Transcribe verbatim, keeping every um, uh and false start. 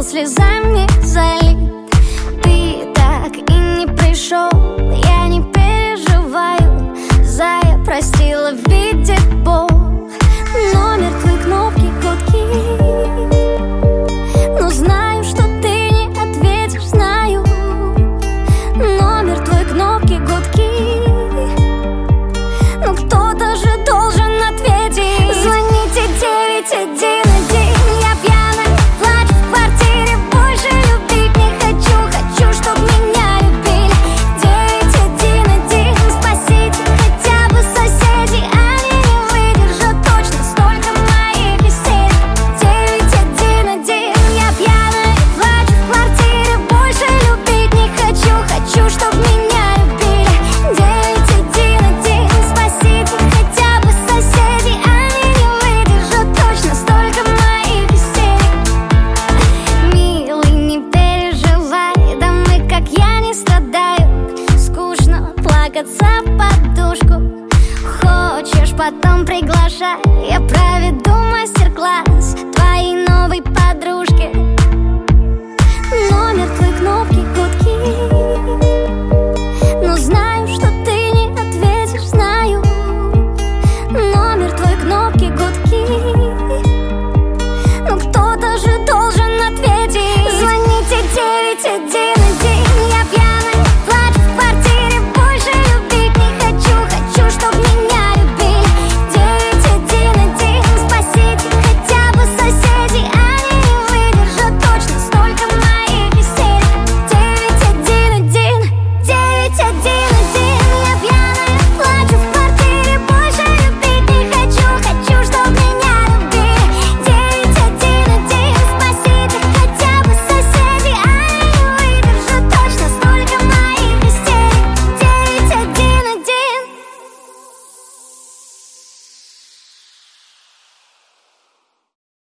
был слезами залит. Ты так и не пришел, я не переживаю. Зая простила, видит Бог. Номер твоей кнопки гудки, но знаю, что ты не ответишь, знаю. Номер твоей кнопки гудки, но кто-то же должен ответить. Звоните девять один один. Я пьяная, плачу в квартире, больше любить не хочу. Хочу, чтоб меня любили. девять один один. Спасите хотя бы соседи, они не выдержат точно столько моих истерик. девять один один. Я пьяная, плачу в квартире, больше любить не хочу. Хочу, чтоб меня любили. девять один один. Спасите хотя бы соседи, они не выдержат точно столько моих истерик. Милый, не переживай, да мы, как я, не страдают. Скучно плакаться в подушку. Хочешь, потом приглашай, я правильно